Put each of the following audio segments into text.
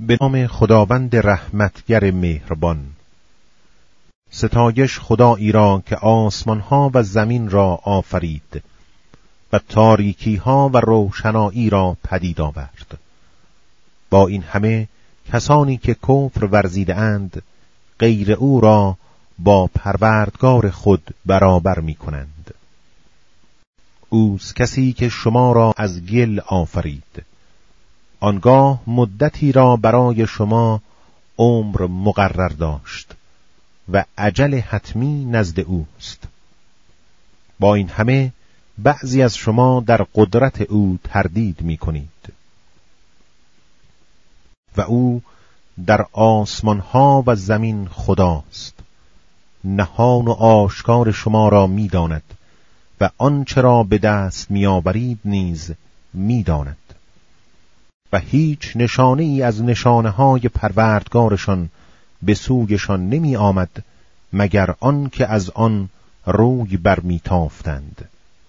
به نام خداوند رحمتگر مهربان. ستایش خدایی را که آسمانها و زمین را آفرید و تاریکیها و روشنایی را پدید آورد. با این همه کسانی که کفر ورزیده اند غیر او را با پروردگار خود برابر می کنند. اوست کسی که شما را از گل آفرید، آنگاه مدتی را برای شما عمر مقرر داشت و اجل حتمی نزد اوست. با این همه بعضی از شما در قدرت او تردید می کنید. و او در آسمانها و زمین خداست، نهان و آشکار شما را می داند و آنچه را به دست می آورید نیز می داند. و هیچ نشانه ای از نشانه های پروردگارشان به سویشان نمی آمد مگر آن که از آن روی برمی تافتند.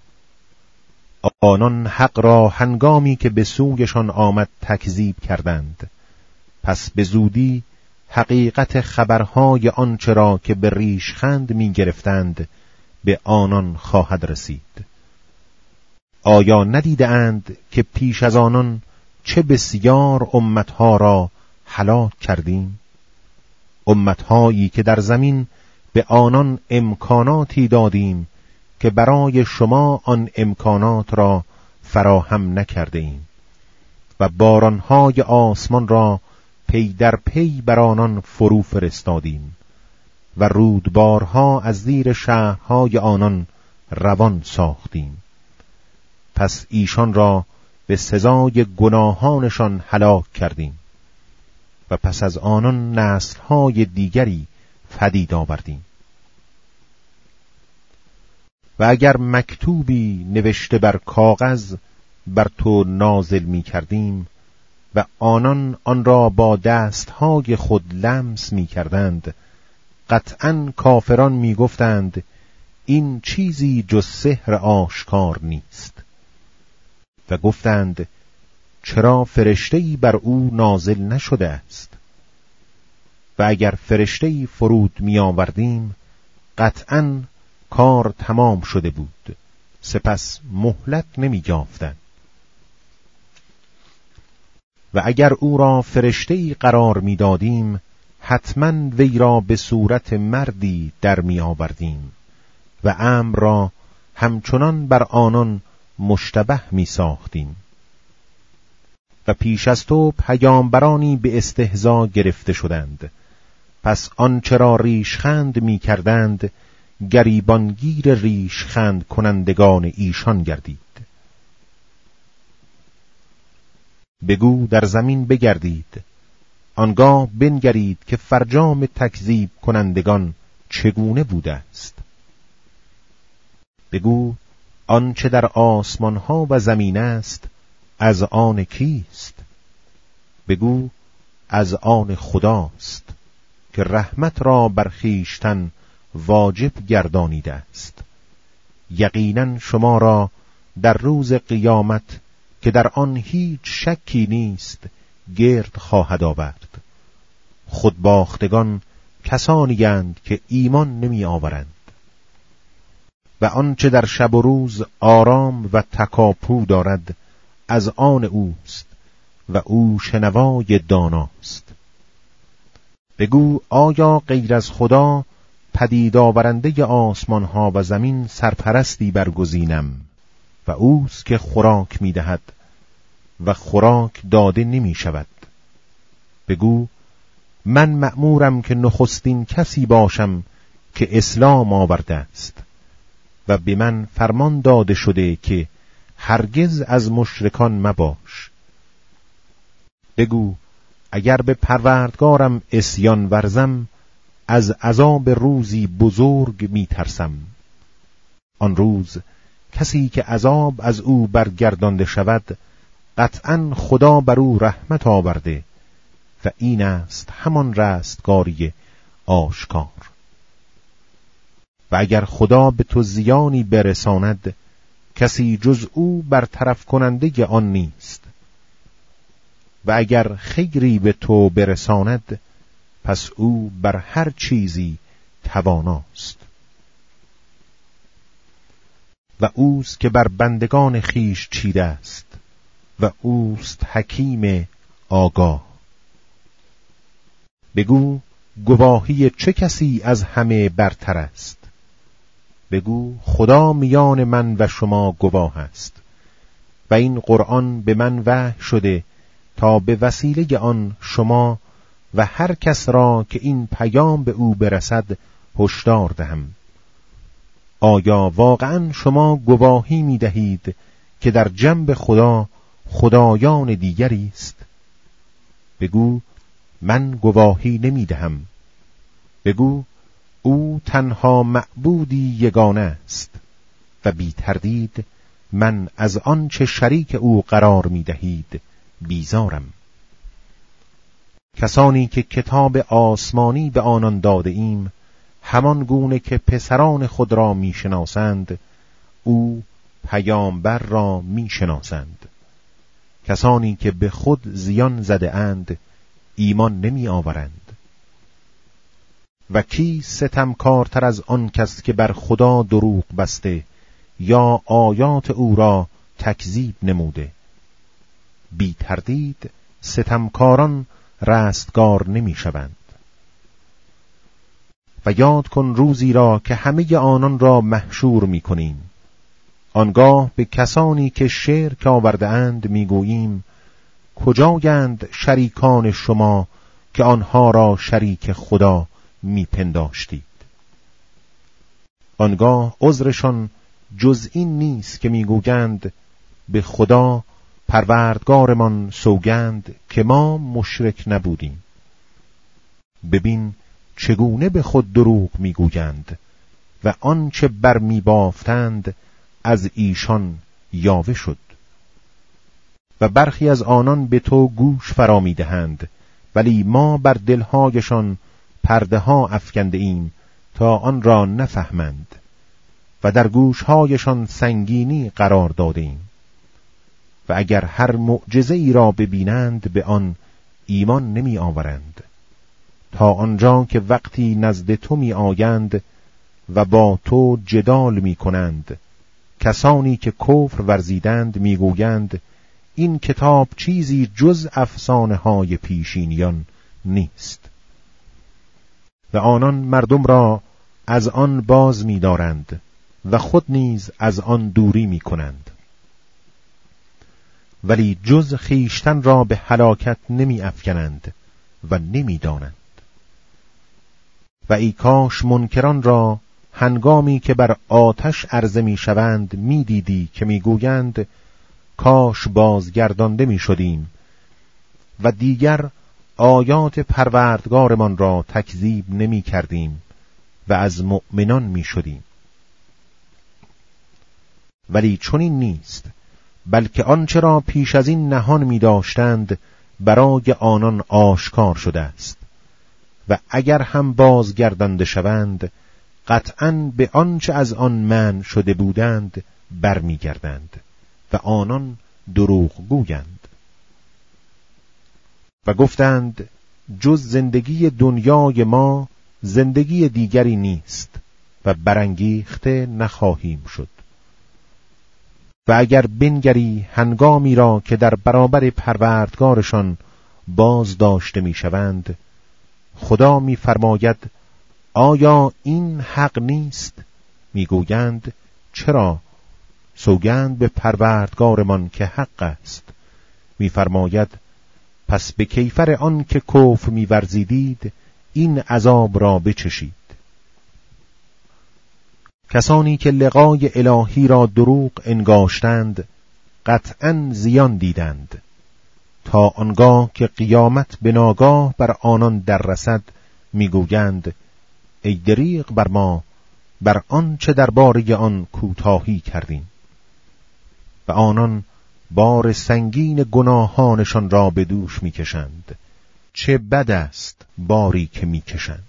آنان حق را هنگامی که به سویشان آمد تکذیب کردند، پس به زودی حقیقت خبرهای آنچه را که به ریشخند می گرفتند به آنان خواهد رسید. آیا ندیده اند که پیش از آنان چه بسیار امتها را هلاک کردیم؟ امتهایی که در زمین به آنان امکاناتی دادیم که برای شما آن امکانات را فراهم نکرده ایم و بارانهای آسمان را پی در پی بر آنان فرو فرستادیم و رودبارها از زیر شهرهای آنان روان ساختیم. پس ایشان را به سزای گناهانشان هلاک کردیم و پس از آنان نسل‌های دیگری پدید آوردیم. و اگر مکتوبی نوشته بر کاغذ بر تو نازل می کردیم و آنان آن را با دستهای خود لمس می کردند، قطعاً کافران می گفتند این چیزی جز سحر آشکار نیست. و گفتند چرا فرشته‌ای بر او نازل نشده است؟ و اگر فرشته‌ای فرود می آوردیم قطعاً کار تمام شده بود، سپس مهلت نمی یافتند. و اگر او را فرشته‌ای قرار می دادیم حتماً وی را به صورت مردی در می آوردیم و امر را همچنان بر آنان مشتبه می ساختیم. و پیش از تو پیامبرانی به استهزا گرفته شدند، پس آنچه را ریشخند می کردند گریبانگیر ریشخند کنندگان ایشان گردید. بگو در زمین بگردید، آنگاه بنگرید که فرجام تکذیب کنندگان چگونه بوده است. بگو آنچه در آسمانها و زمین است از آن کیست؟ بگو از آن خداست که رحمت را بر خویشتن واجب گردانیده است. یقینا شما را در روز قیامت که در آن هیچ شکی نیست گرد خواهد آورد. خودباختگان کسانی اند که ایمان نمی آورند. و آنچه در شب و روز آرام و تکاپو دارد از آن اوست و او شنوای داناست. بگو آیا غیر از خدا پدید آورنده آسمان ها و زمین سرپرستی برگزینم و اوست که خوراک می دهد و خوراک داده نمی شود. بگو من مأمورم که نخستین کسی باشم که اسلام آورده است و به من فرمان داده شده که هرگز از مشرکان مباش. بگو اگر به پروردگارم عصیان ورزم از عذاب روزی بزرگ می ترسم. آن روز کسی که عذاب از او برگردانده شود قطعاً خدا بر او رحمت آورده و این است همان رستگاری آشکار. و اگر خدا به تو زیانی برساند کسی جز او برطرف کننده آن نیست. و اگر خیری به تو برساند پس او بر هر چیزی تواناست. و اوست که بر بندگان خیش چیده است و اوست حکیم آگاه. بگو گواهی چه کسی از همه برتر است؟ بگو خدا میان من و شما گواه است و این قرآن به من وحی شده تا به وسیله آن شما و هر کس را که این پیام به او برسد هشدار دهم. آیا واقعا شما گواهی می دهید که در جنب خدا خدایان دیگری است؟ بگو من گواهی نمی دهم. بگو او تنها معبودی یگانه است و بی تردید من از آنچه شریک او قرار می دهید بیزارم. کسانی که کتاب آسمانی به آنان داده ایم همان گونه که پسران خود را می شناسند او پیامبر را می شناسند. کسانی که به خود زیان زده اند ایمان نمی آورند. و کی ستمکارتر از آن کس که بر خدا دروغ بسته یا آیات او را تکذیب نموده؟ بی تردید ستمکاران رستگار نمی شوند. و یاد کن روزی را که همه آنان را محشور می کنیم. آنگاه به کسانی که شرک آورده اند می گوییم کجایند شریکان شما که آنها را شریک خدا می پنداشتید؟ آنگاه عذرشان جز این نیست که می گویند به خدا پروردگارمان سوگند که ما مشرک نبودیم. ببین چگونه به خود دروغ می گویند و آنچه بر می بافتند از ایشان یاوه شد. و برخی از آنان به تو گوش فرا می دهند ولی ما بر دلهایشان پرده ها افکنده ایم تا آن را نفهمند و در گوشهایشان سنگینی قرار داده ایم. و اگر هر معجزه ای را ببینند به آن ایمان نمی آورند تا آنجا که وقتی نزد تو می آیند و با تو جدال می کنند کسانی که کفر ورزیدند می گویند این کتاب چیزی جز افسانه های پیشینیان نیست. و آنان مردم را از آن باز می دارند و خود نیز از آن دوری می کنند. ولی جز خیشتن را به هلاکت نمی افکنند و نمی دانند. و ای کاش منکران را هنگامی که بر آتش عرضه می شوند می دیدی که می گویند کاش بازگردانده می شدیم و دیگر آیات پروردگارمان را تکذیب نمی کردیم و از مؤمنان می شدیم. ولی چنین نیست، بلکه آنچه را پیش از این نهان می داشتند برای آنان آشکار شده است و اگر هم بازگردانده شوند قطعاً به آنچه از آن منع شده بودند برمی گردند و آنان دروغ گویند. و گفتند جز زندگی دنیای ما زندگی دیگری نیست و برانگیخته نخواهیم شد. و اگر بنگری هنگامی را که در برابر پروردگارشان باز داشته می شوند خدا می فرماید آیا این حق نیست؟ می گویند چرا؟ سوگند به پروردگارمان که حق است. می فرماید پس به کیفر آن که کفر می ورزیدید این عذاب را بچشید. کسانی که لقای الهی را دروغ انگاشتند قطعاً زیان دیدند تا آنگاه که قیامت به ناگاه بر آنان در رسد می گویند ای دریغ بر ما بر آن چه درباره آن کوتاهی کردیم. و آنان بار سنگین گناهانشان را به دوش می کشند. چه بد است باری که می کشند.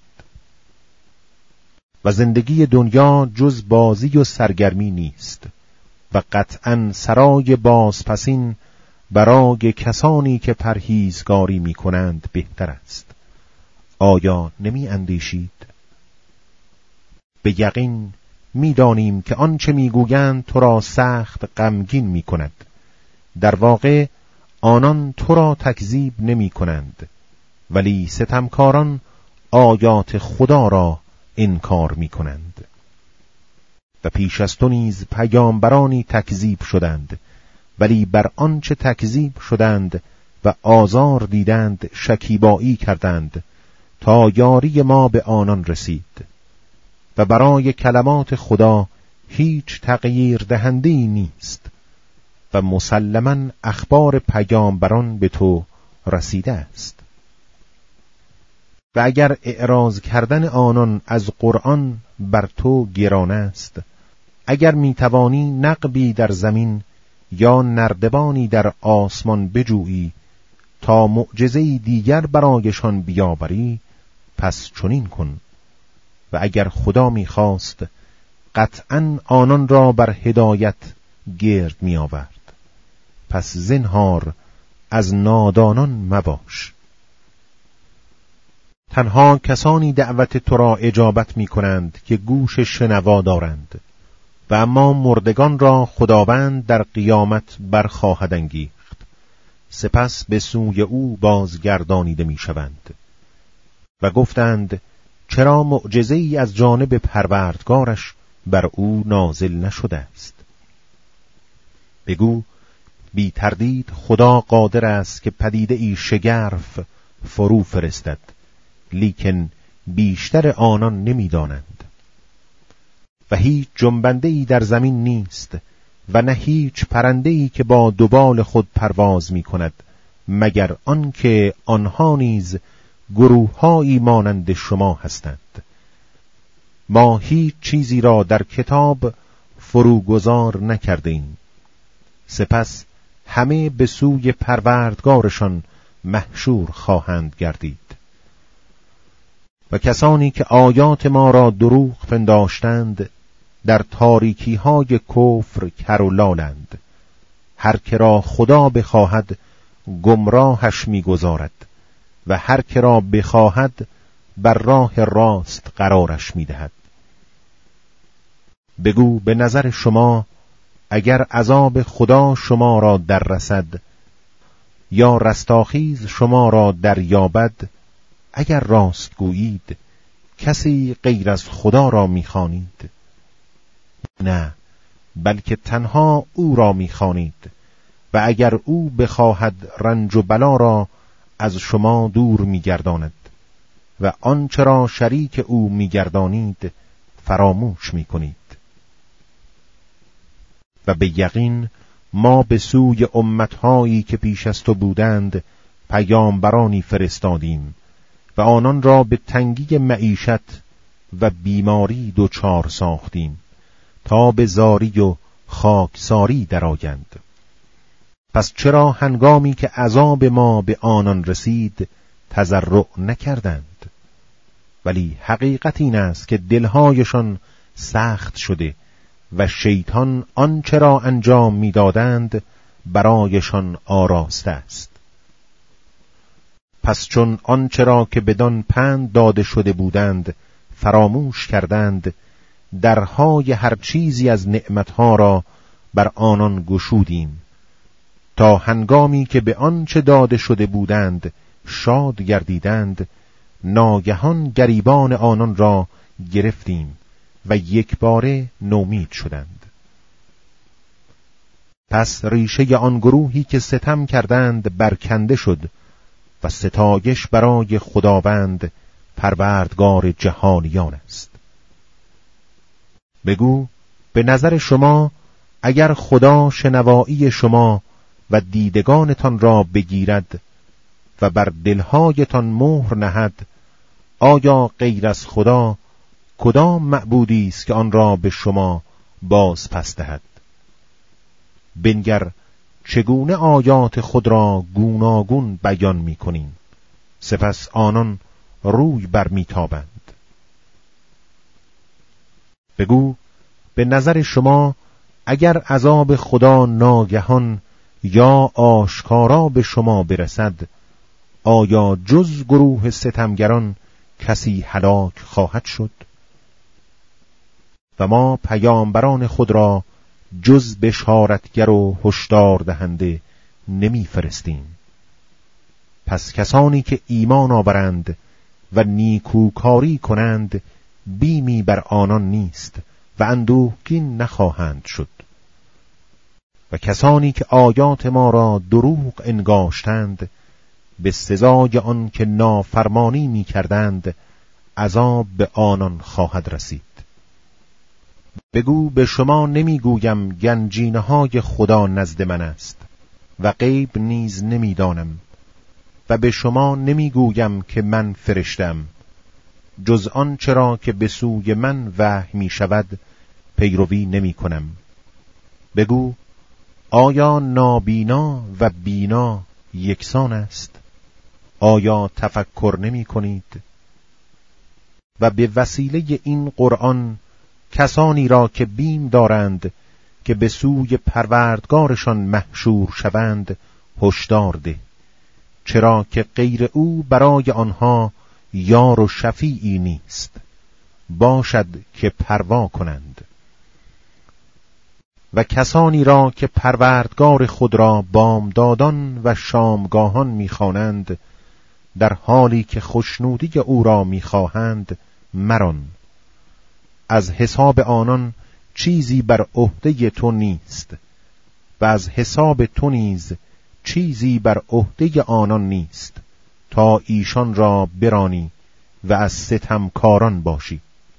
و زندگی دنیا جز بازی و سرگرمی نیست و قطعاً سرای بازپسین برای کسانی که پرهیزگاری می کنند بهتر است. آیا نمی اندیشید؟ به یقین می دانیم که آنچه می گویند تو را سخت غمگین می کند. در واقع آنان تو را تکذیب نمی کنند، ولی ستمکاران آیات خدا را انکار می کنند. و پیش از تو نیز پیامبرانی تکذیب شدند، ولی بر آنچه تکذیب شدند و آزار دیدند شکیبایی کردند تا یاری ما به آنان رسید. و برای کلمات خدا هیچ تغییر دهنده‌ای نیست و مسلماً اخبار پیامبران به تو رسیده است. و اگر اعراض کردن آنان از قرآن بر تو گران است، اگر میتوانی نقبی در زمین یا نردبانی در آسمان بجویی تا معجزه‌ای دیگر برایشان بیاوری، پس چنین کن. و اگر خدا میخواست قطعاً آنان را بر هدایت گرد میآورد. پس زنهار از نادانان مباش. تنها کسانی دعوت تو را اجابت می کنند که گوش شنوا دارند، و اما مردگان را خداوند در قیامت برخواهد انگیخت، سپس به سوی او بازگردانیده می شوند. و گفتند چرا معجزه‌ای از جانب پروردگارش بر او نازل نشده است؟ بگو بی تردید خدا قادر است که پدیده ای شگرف فرو فرستد، لیکن بیشتر آنان نمی دانند. و هیچ جنبنده‌ای در زمین نیست و نه هیچ پرنده‌ای که با دوبال خود پرواز می کند، مگر آنکه آنها نیز گروه‌هایی مانند شما هستند. ما هیچ چیزی را در کتاب فروگذار نکردیم، سپس همه به سوی پروردگارشان محشور خواهند گردید. و کسانی که آیات ما را دروغ پنداشتند در تاریکی های کفر کر و لالند. هر که را خدا بخواهد گمراهش می‌گذارد و هر که را بخواهد بر راه راست قرارش می‌دهد. بگو به نظر شما اگر عذاب خدا شما را در رسد یا رستاخیز شما را دریابد، اگر راست گویید کسی غیر از خدا را می‌خوانید؟ نه، بلکه تنها او را می‌خوانید و اگر او بخواهد رنج و بلا را از شما دور می‌گرداند و آنچه را شریک او می‌گردانید فراموش می‌کنید. و به یقین ما به سوی امت‌هایی که پیش از تو بودند پیامبرانی فرستادیم و آنان را به تنگی معیشت و بیماری دچار ساختیم تا به زاری و خاکساری درآیند. پس چرا هنگامی که عذاب ما به آنان رسید تضرع نکردند؟ ولی حقیقت این است که دلهایشان سخت شده و شیطان آنچه را انجام می‌دادند برایشان آراسته است. پس چون آنچه را که بدان پند داده شده بودند فراموش کردند، درهای هر چیزی از نعمتها را بر آنان گشودیم تا هنگامی که به آنچه داده شده بودند شاد گردیدند، ناگهان گریبان آنان را گرفتیم و یک باره نومید شدند. پس ریشه آن گروهی که ستم کردند برکنده شد و ستایش برای خداوند پروردگار جهانیان است. بگو به نظر شما اگر خدا شنوایی شما و دیدگانتان را بگیرد و بر دلهایتان مهر نهد، آیا غیر از خدا کدام معبودی است که آن را به شما باز پس دهد؟ بنگر چگونه آیات خود را گوناگون بیان می‌کنیم، سپس آنان روی برمیتابند. بگو به نظر شما اگر عذاب خدا ناگهان یا آشکارا به شما برسد، آیا جز گروه ستمگران کسی هلاک خواهد شد؟ و ما پیامبران خود را جز بشارتگر و هشدار دهنده نمی فرستیم. پس کسانی که ایمان آورند و نیکوکاری کنند بیمی بر آنان نیست و اندوهگین نخواهند شد. و کسانی که آیات ما را دروغ انگاشتند به سزای آن که نافرمانی می کردند عذاب به آنان خواهد رسید. بگو به شما نمی گویم گنجینه های خدا نزد من است و غیب نیز نمی دانم و به شما نمی گویم که من فرشتم، جز آن چرا که به سوی من وحی می شود پیروی نمی کنم. بگو آیا نابینا و بینا یکسان است؟ آیا تفکر نمی کنید؟ و به وسیله این قرآن کسانی را که بیم دارند که به سوی پروردگارشان محشور شوند هشدار ده، چرا که غیر او برای آنها یار و شفیعی نیست، باشد که پروا کنند. و کسانی را که پروردگار خود را بامدادان و شامگاهان می‌خوانند در حالی که خوشنودی او را می‌خواهند مران، از حساب آنان چیزی بر عهده تو نیست و از حساب تو نیز چیزی بر عهده آنان نیست تا ایشان را برانی و از ستمکاران باشی.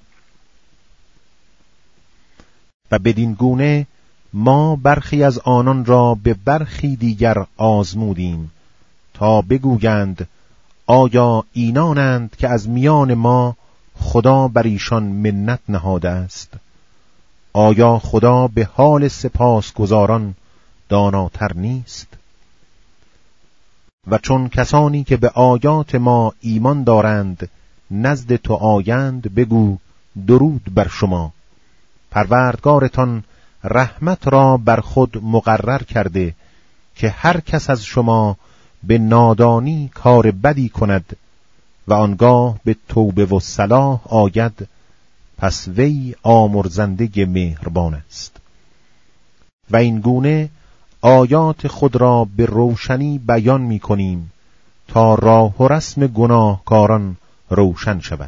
و بدین گونه ما برخی از آنان را به برخی دیگر آزمودیم تا بگویند آیا اینانند که از میان ما خدا بر ایشان منت نهاده است؟ آیا خدا به حال سپاسگزاران داناتر نیست؟ و چون کسانی که به آیات ما ایمان دارند نزد تو آیند بگو درود بر شما، پروردگارتان رحمت را بر خود مقرر کرده که هر کس از شما به نادانی کار بدی کند و آنگاه به توبه و صلاح آید، پس وی آمرزنده مهربان است. و این گونه آیات خود را به روشنی بیان می کنیم تا راه و رسم گناهکاران روشن شود.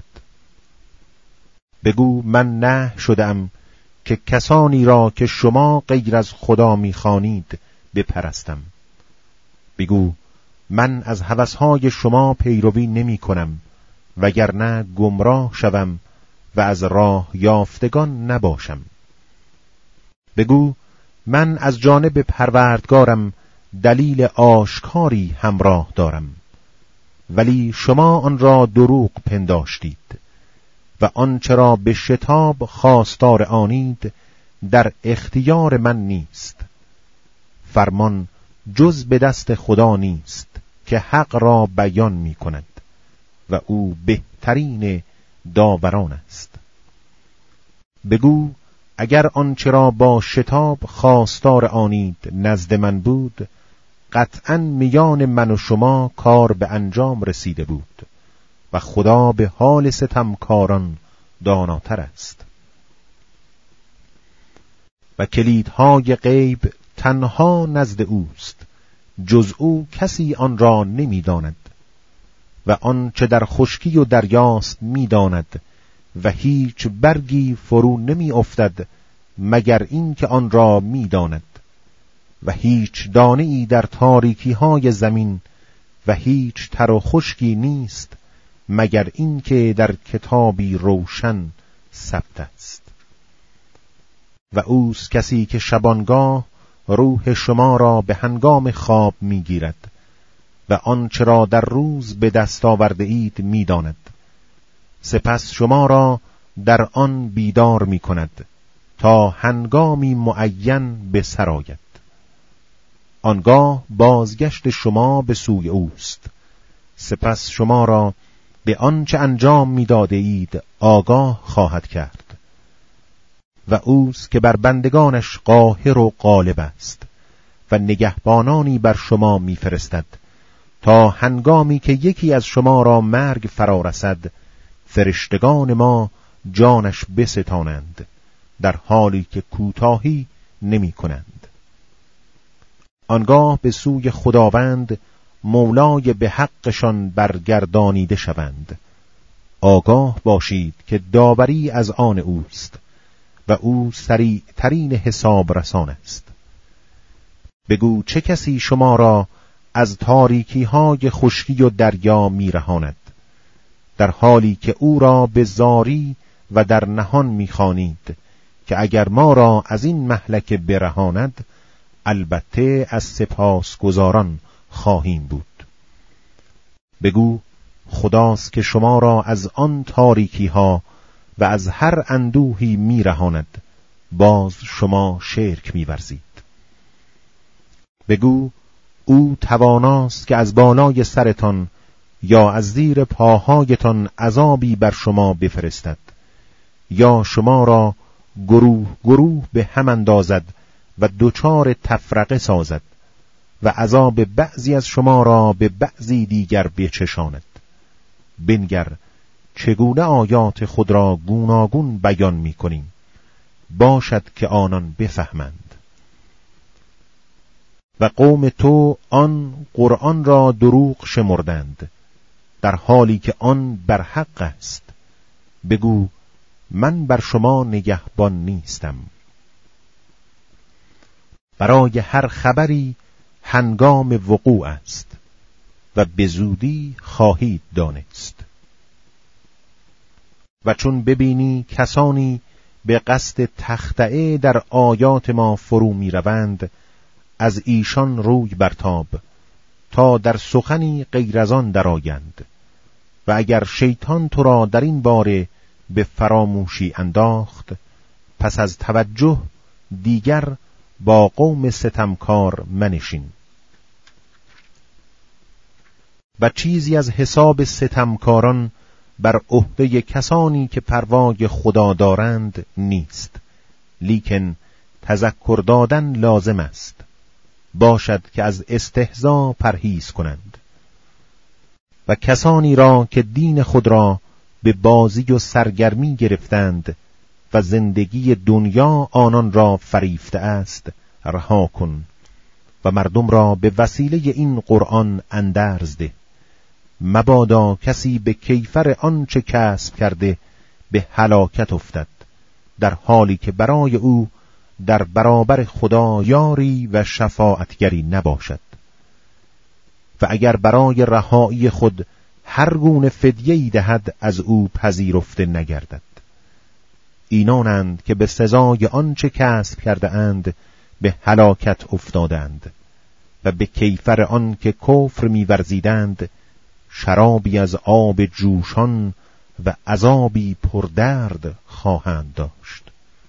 بگو من نهی شدم که کسانی را که شما غیر از خدا می خوانید بپرستم. بگو من از هوسهای شما پیروی نمی کنم وگرنه گمراه شوم و از راه یافتگان نباشم. بگو من از جانب پروردگارم دلیل آشکاری همراه دارم، ولی شما آن را دروغ پنداشتید و آنچه را به شتاب خواستار آنید در اختیار من نیست. فرمان جز به دست خدا نیست که حق را بیان می کند و او بهترین داوران است. بگو اگر آنچه را با شتاب خواستار آنید نزد من بود، قطعاً میان من و شما کار به انجام رسیده بود و خدا به حال ستمکاران داناتر است. و کلیدهای غیب تنها نزد اوست، جز او کسی آن را نمی داند. و آن چه در خشکی و دریاست می داند و هیچ برگی فرو نمی افتد مگر این که آن را می داند. و هیچ دانه‌ای در تاریکی های زمین و هیچ تر و خشکی نیست مگر این که در کتابی روشن ثبت است. و اوست کسی که شبانگاه روح شما را به هنگام خواب می گیرد و آنچه را در روز به دست آورده اید می داند. سپس شما را در آن بیدار می کند تا هنگامی معین به سر آید. آنگاه بازگشت شما به سوی اوست. سپس شما را به آنچه انجام می داده اید آگاه خواهد کرد. و اوست که بر بندگانش قاهر و غالب است و نگهبانانی بر شما میفرستد تا هنگامی که یکی از شما را مرگ فرا رسد فرشتگان ما جانش بستانند، در حالی که کوتاهی نمی کنند. آنگاه به سوی خداوند مولای به حقشان برگردانیده شوند. آگاه باشید که داوری از آن اوست و او سریع ترین حساب رسان است. بگو چه کسی شما را از تاریکی های خشکی و دریا می رهاند، در حالی که او را به زاری و در نهان می خوانید که اگر ما را از این مهلکه برهاند البته از سپاسگزاران خواهیم بود. بگو خداست که شما را از آن تاریکی ها و از هر اندوهی می رهاند، باز شما شرک می ورزید. بگو او تواناست که از بالای سرتان یا از زیر پاهایتان عذابی بر شما بفرستد، یا شما را گروه گروه به هم اندازد و دچار تفرقه سازد و عذاب بعضی از شما را به بعضی دیگر بچشاند. بنگر چگونه آیات خود را گوناگون بیان می کنیم، باشد که آنان بفهمند. و قوم تو آن قرآن را دروغ شمردند، در حالی که آن بر حق است. بگو من بر شما نگهبان نیستم. برای هر خبری هنگام وقوع است و به زودی خواهید دانست. و چون ببینی کسانی به قصد تخطئه در آیات ما فرو می روند، از ایشان روی برتاب تا در سخنی غیر از آن درآیند. و اگر شیطان تو را در این باره به فراموشی انداخت، پس از توجه دیگر با قوم ستمکار منشین. و چیزی از حساب ستمکاران بر عهده کسانی که پروای خدا دارند نیست، لیکن تذکر دادن لازم است. باشد که از استهزا پرهیز کنند. و کسانی را که دین خود را به بازی و سرگرمی گرفتند و زندگی دنیا آنان را فریفته است رها کن و مردم را به وسیله این قرآن اندرز ده. مبادا کسی به کیفر آنچه کسب کرده به هلاکت افتد، در حالی که برای او در برابر خدا یاری و شفاعتگری نباشد. و اگر برای رهایی خود هر گونه فدیه‌ای دهد از او پذیرفته نگردد. اینانند که به سزای آنچه کسب کرده اند به هلاکت افتادند و به کیفر آن که کفر می‌ورزیدند شرابی از آب جوشان و عذابی پردرد خواهند داشت.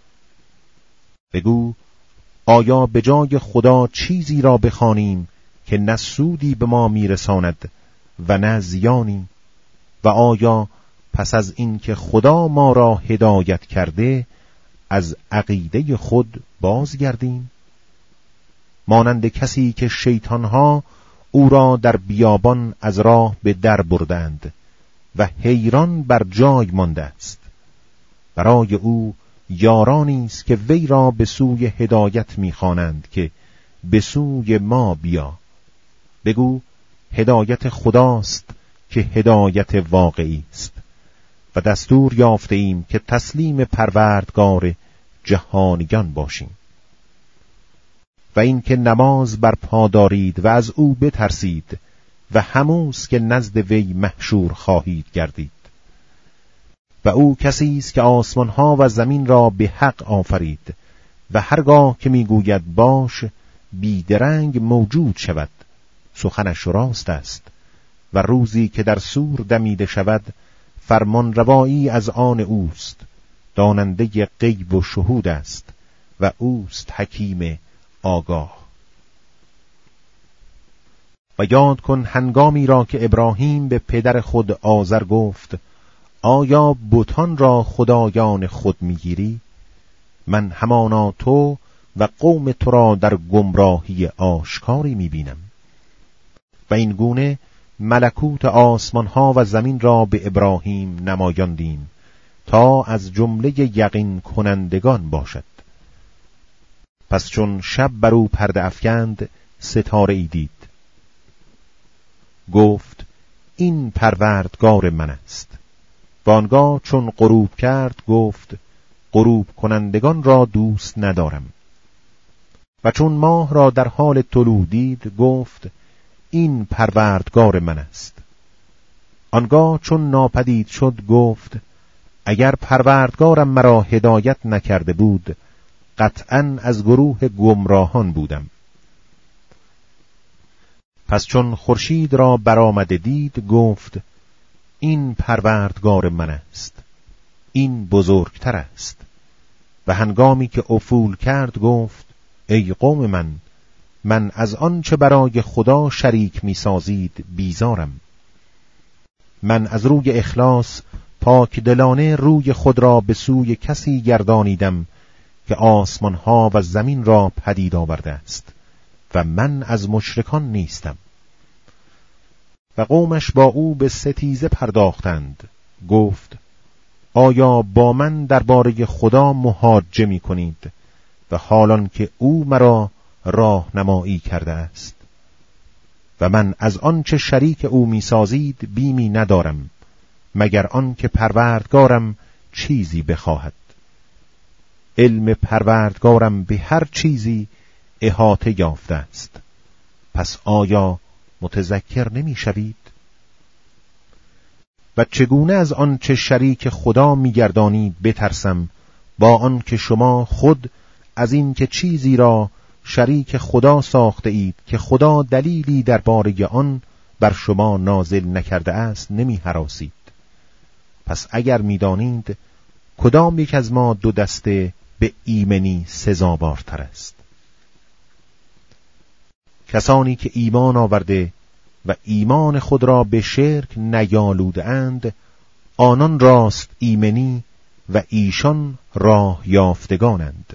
بگو آیا به جای خدا چیزی را بخوانیم که نه سودی به ما میرساند و نه زیانی؟ و آیا پس از این که خدا ما را هدایت کرده از عقیده خود بازگردیم؟ مانند کسی که شیطانها او را در بیابان از راه به در بردند و حیران بر جای مانده است. برای او یارانی است که وی را به سوی هدایت می‌خوانند که به سوی ما بیا. بگو هدایت خداست که هدایت واقعی است و دستور یافته ایم که تسلیم پروردگار جهانیان باشیم. و این که نماز برپا دارید و از او بترسید و هموست که نزد وی محشور خواهید گردید. و او کسی است که آسمانها و زمین را به حق آفرید و هرگاه که میگوید باش بیدرنگ موجود شود. سخنش راست است و روزی که در صور دمیده شود فرمان روایی از آن اوست. داننده غیب و شهود است و اوست حکیم آگاه. و یاد کن هنگامی را که ابراهیم به پدر خود آزر گفت آیا بتان را خدایان خود میگیری؟ من همانا تو و قوم تو را در گمراهی آشکاری می‌بینم. و این گونه ملکوت آسمان‌ها و زمین را به ابراهیم نمایاندیم تا از جمله یقین کنندگان باشد. پس چون شب بر او پرده افکند، ستاره ای دید. گفت این پروردگار من است. و آنگاه چون غروب کرد گفت غروب کنندگان را دوست ندارم. و چون ماه را در حال طلوع دید گفت این پروردگار من است. آنگاه چون ناپدید شد گفت اگر پروردگارم مرا هدایت نکرده بود قطعاً از گروه گمراهان بودم. پس چون خورشید را برآمده دید گفت این پروردگار من است، این بزرگتر است. و هنگامی که افول کرد گفت ای قوم من از آن چه برای خدا شریک می سازید بیزارم. من از روی اخلاص پاک دلانه روی خود را به سوی کسی گردانیدم که آسمانها و زمین را پدید آورده است و من از مشرکان نیستم. و قومش با او به ستیزه پرداختند. گفت آیا با من درباره خدا محاجه می کنید و حالان که او مرا راهنمایی کرده است؟ و من از آن چه شریک او می سازید بیمی ندارم مگر آن که پروردگارم چیزی بخواهد. علم پروردگارم به هر چیزی احاطه یافته است. پس آیا متذکر نمی شوید؟ و چگونه از آن چه شریک خدا می گردانید بترسم با آن که شما خود از این که چیزی را شریک خدا ساخته اید که خدا دلیلی درباره آن بر شما نازل نکرده است نمی هراسید. پس اگر می دانید کدام یک از ما دو دسته به ایمنی سزاوارتر است؟ کسانی که ایمان آورده و ایمان خود را به شرک نیالودند آنان راست ایمنی و ایشان راه یافتگانند.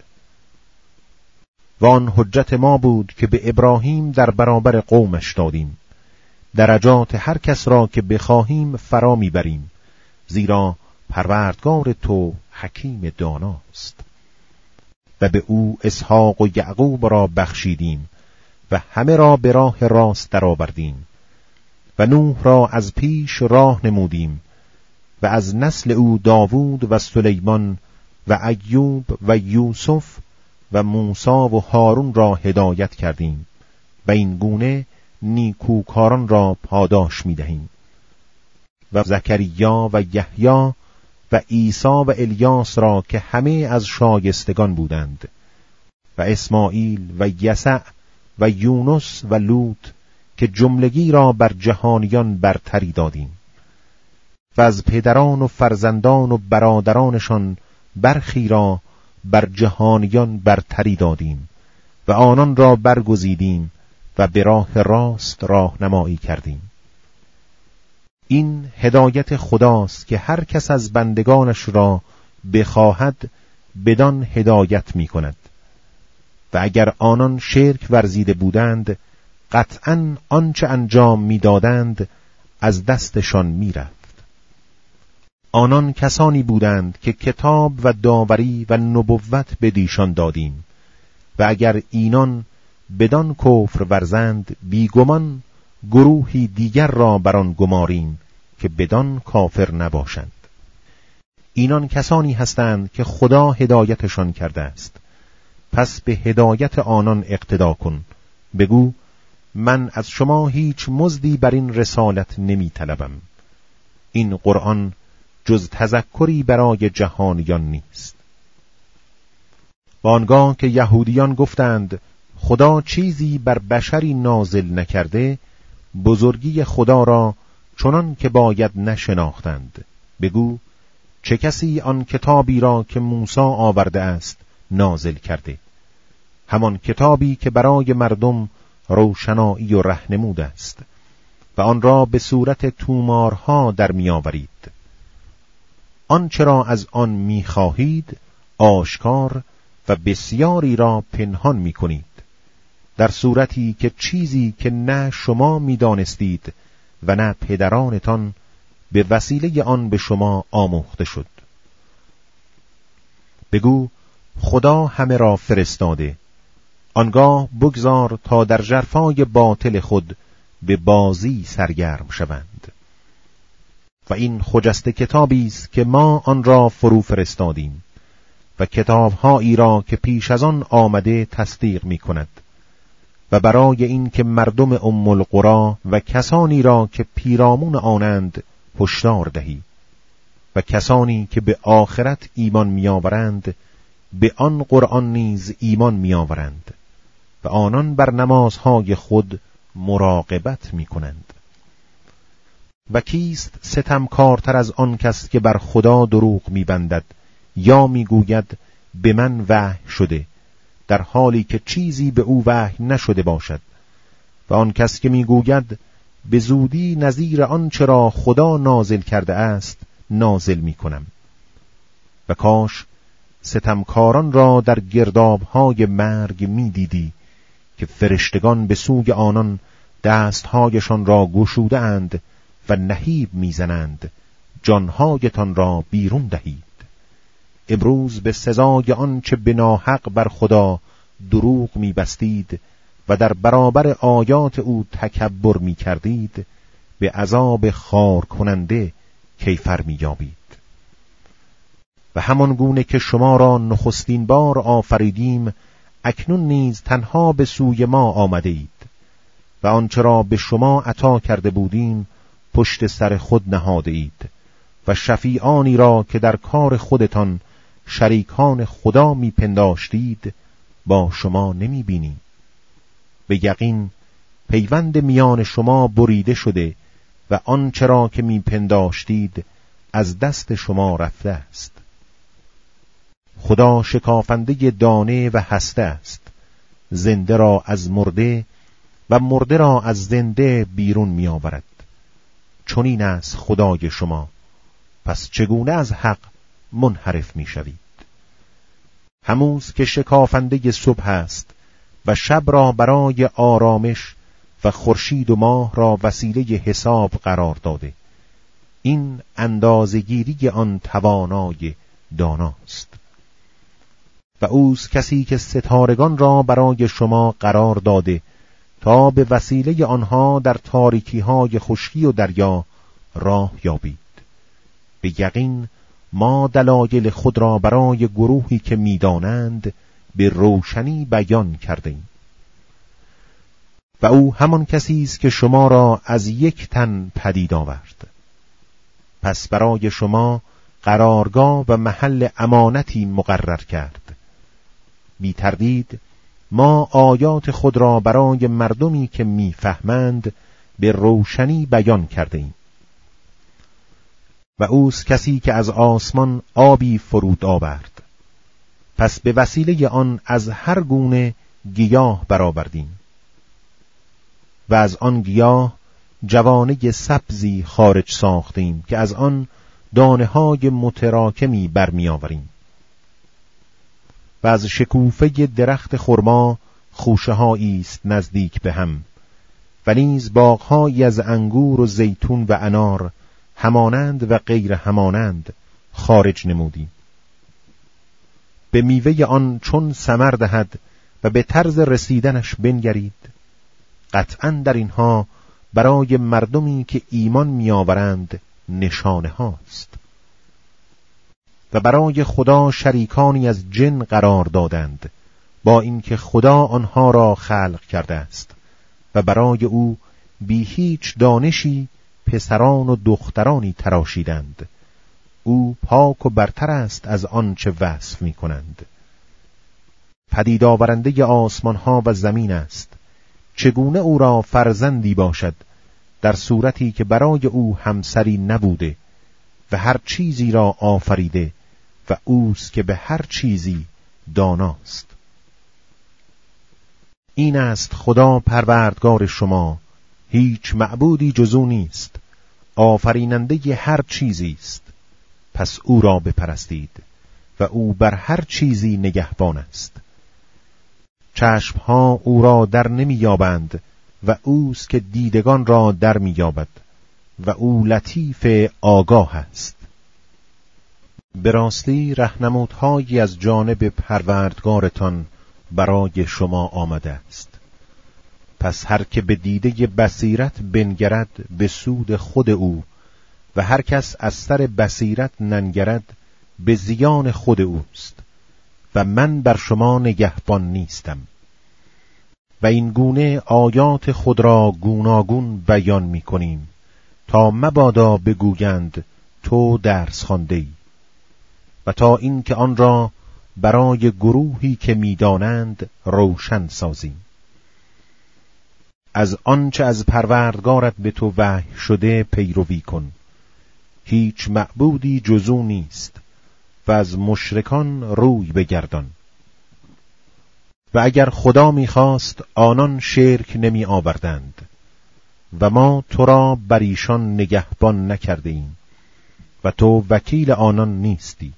و آن حجت ما بود که به ابراهیم در برابر قومش دادیم. درجات هر کس را که بخواهیم فرا میبریم، زیرا پروردگار تو حکیم داناست. و به او اسحاق و یعقوب را بخشیدیم و همه را به راه راست درآوردیم. و نوح را از پیش راه نمودیم و از نسل او داوود و سلیمان و ایوب و یوسف و موسی و هارون را هدایت کردیم و این گونه نیکوکاران را پاداش می‌دهیم. و زکریا و یحیی و عیسی و الیاس را که همه از شایستگان بودند و اسماعیل و یسع و یونس و لوط که جملگی را بر جهانیان برتری دادیم. و از پدران و فرزندان و برادرانشان برخی را بر جهانیان برتری دادیم و آنان را برگزیدیم و به راه راست راهنمایی کردیم. این هدایت خداست که هر کس از بندگانش را بخواهد بدان هدایت می کند. و اگر آنان شرک ورزیده بودند قطعاً آنچه انجام می دادند از دستشان می رفت. آنان کسانی بودند که کتاب و داوری و نبوت بدیشان دادیم و اگر اینان بدان کفر ورزند بیگمان گروهی دیگر را بر آن گماریم که بدان کافر نباشند. اینان کسانی هستند که خدا هدایتشان کرده است. پس به هدایت آنان اقتدا کن. بگو من از شما هیچ مزدی بر این رسالت نمی طلبم. این قرآن جز تذکری برای جهانیان نیست. و آنگاه که یهودیان گفتند خدا چیزی بر بشری نازل نکرده، بزرگی خدا را چنان که باید نشناختند. بگو چه کسی آن کتابی را که موسی آورده است نازل کرده؟ همان کتابی که برای مردم روشنایی و رهنمود است و آن را به صورت تومارها در میآورید. آنچه را از آن میخواهید آشکار و بسیاری را پنهان می کنید، در صورتی که چیزی که نه شما می دانستید و نه پدرانتان به وسیله آن به شما آموخته شد. بگو خدا همه را فرستاده، آنگاه بگذار تا در ژرفای باطل خود به بازی سرگرم شوند. و این خجسته کتابی است که ما آن را فرو فرستادیم و کتاب‌هایی را که پیش از آن آمده تصدیق می کند، و برای این که مردم ام القری و کسانی را که پیرامون آنند هشدار دهی و کسانی که به آخرت ایمان می‌آورند به آن قرآن نیز ایمان می‌آورند و آنان بر نمازهای خود مراقبت می‌کنند. و کیست ستمکارتر از آن کس که بر خدا دروغ می‌بندد یا می‌گوید به من وحی شده، در حالی که چیزی به او وحی نشده باشد، و آن کس که می‌گوید به زودی نظیر آنچه را خدا نازل کرده است نازل می‌کنم. و کاش ستمکاران را در گرداب‌های مرگ می‌دیدی که فرشتگان به سوی آنان دست‌هایشان را گشوده اند و نهیب می‌زنند جان‌هایتان را بیرون دهید. امروز به سزای آنچه به ناحق بر خدا دروغ می‌بستید و در برابر آیات او تکبر می‌کردید، به عذاب خار کننده کیفر می‌یابید. و همان گونه که شما را نخستین بار آفریدیم، اکنون نیز تنها به سوی ما آمده اید و آنچه را به شما عطا کرده بودیم پشت سر خود نهاده اید و شفیعانی را که در کار خودتان شریکان خدا میپنداشتید با شما نمیبینید. به یقین پیوند میان شما بریده شده و آنچه را که میپنداشتید از دست شما رفته است. خدا شکافنده دانه و هسته است، زنده را از مرده و مرده را از زنده بیرون می آورد. چنین است خدای شما، پس چگونه از حق منحرف می شوید؟ هموز که شکافنده صبح است و شب را برای آرامش و خورشید و ماه را وسیله حساب قرار داده، این اندازه‌گیری آن توانای داناست. و اوست کسی که ستارگان را برای شما قرار داده تا به وسیله آنها در تاریکی‌های خشکی و دریا راه یابید. به یقین ما دلایل خود را برای گروهی که می‌دانند به روشنی بیان کردیم. و او همان کسی است که شما را از یک تن پدید آورد. پس برای شما قرارگاه و محل امانتی مقرر کرد. بی تردید ما آیات خود را برای مردمی که میفهمند به روشنی بیان کرده ایم. و اوست کسی که از آسمان آبی فرود آورد، پس به وسیله آن از هر گونه گیاه برآوردیم و از آن گیاه جوانه سبزی خارج ساختیم که از آن دانه‌های متراکمی برمی آوریم. و از شکوفه درخت خرما خوشه‌هایی است نزدیک به هم و نیز باغ‌هایی از انگور و زیتون و انار همانند و غیر همانند خارج نمودیم. به میوه آن چون ثمر دهد و به طرز رسیدنش بنگرید، قطعاً در اینها برای مردمی که ایمان می‌آورند نشانه هاست. و برای خدا شریکانی از جن قرار دادند، با اینکه خدا آنها را خلق کرده است و برای او بی هیچ دانشی پسران و دخترانی تراشیدند. او پاک و برتر است از آنچه وصف می کنند. پدید آورنده آسمان ها و زمین است. چگونه او را فرزندی باشد در صورتی که برای او همسری نبوده و هر چیزی را آفریده و اوست که به هر چیزی داناست. این است خدا پروردگار شما، هیچ معبودی جز او نیست، آفریننده هر چیزی است. پس او را بپرستید و و او بر هر چیزی نگهبان است. چشمها او را در نمی یابند و اوست که دیدگان را در می یابد و او لطیف آگاه است. به راستی راهنمودهایی از جانب پروردگارتان برای شما آمده است. پس هر که به دیده بصیرت بنگرد به سود خود او و هر کس از سر بصیرت ننگرد به زیان خود اوست و من بر شما نگهبان نیستم. و این گونه آیات خود را گوناگون بیان می کنیم تا مبادا بگویند تو درس خوانده‌ای، و تا این که آن را برای گروهی که می‌دانند روشن سازیم. از آنچه از پروردگارت به تو وحی شده پیروی کن. هیچ معبودی جز او نیست و از مشرکان روی بگردان. و اگر خدا می‌خواست آنان شرک نمی آوردند و ما تو را بر ایشان نگهبان نکرده ایم و تو وکیل آنان نیستی.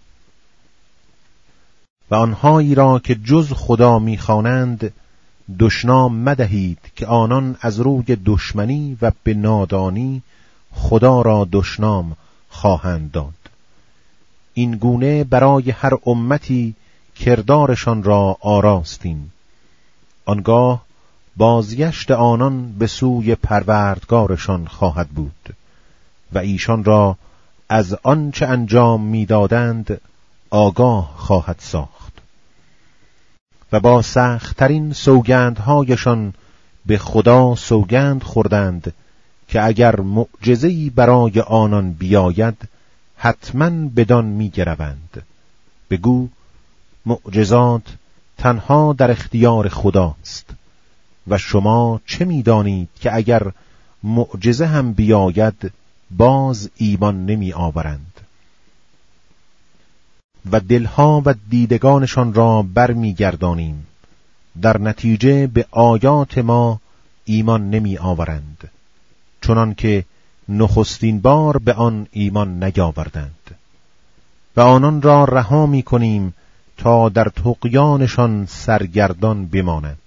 و آنهایی را که جز خدا می‌خوانند دشنام مدهید که آنان از روی دشمنی و به نادانی خدا را دشنام خواهند داد. این گونه برای هر امتی کردارشان را آراستیم. آنگاه بازگشت آنان به سوی پروردگارشان خواهد بود و ایشان را از آنچه انجام می‌دادند آگاه خواهد ساخت. و با سخت‌ترین سوگندهایشان به خدا سوگند خوردند که اگر معجزه‌ای برای آنان بیاید حتماً بدان می‌گروند. بگو معجزات تنها در اختیار خداست و شما چه می‌دانید که اگر معجزه هم بیاید باز ایمان نمی آورند. و دلها و دیدگانشان را برمیگردانیم، در نتیجه به آیات ما ایمان نمی آورند، چنان که نخستین بار به آن ایمان نیاوردند. و آنان را رها می کنیم تا در طغیانشان سرگردان بمانند.